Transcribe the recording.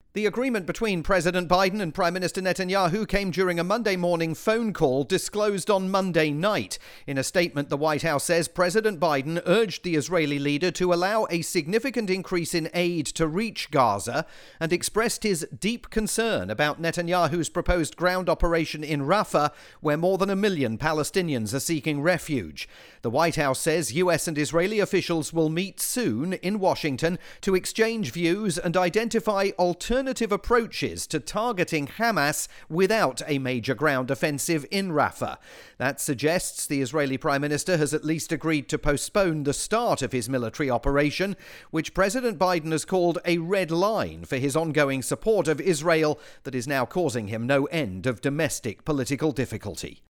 The agreement between President Biden and Prime Minister Netanyahu came during a Monday morning phone call disclosed on Monday night. In a statement, the White House says President Biden urged the Israeli leader to allow a significant increase in aid to reach Gaza and expressed his deep concern about Netanyahu's proposed ground operation in Rafah, where more than 1 million Palestinians are seeking refuge. The White House says U.S. and Israeli officials will meet soon in Washington to exchange views and identify alternative approaches to targeting Hamas without a major ground offensive in Rafah. That suggests the Israeli Prime Minister has at least agreed to postpone the start of his military operation, which President Biden has called a red line for his ongoing support of Israel that is now causing him no end of domestic political difficulty.